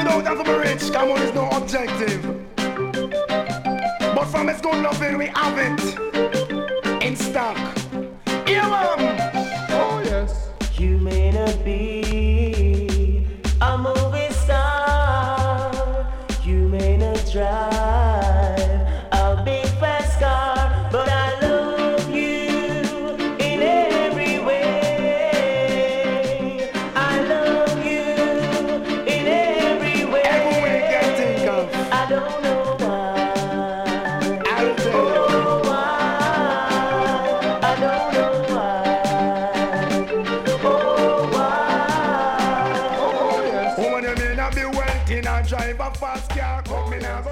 out and for rich, come on, it's no objective. But from its good loving, we have it in stock. Yeah, man. Oh, yes. You may not be a movie star, you may not drive a big fast car, but I love you in every way. I love you in every way. Every way you can think of. I don't know why. I'll tell you. Oh, why? I don't know why. Oh, why? Oh, yes. Woman, you may not be wealthy, not drive a fast car, but me now go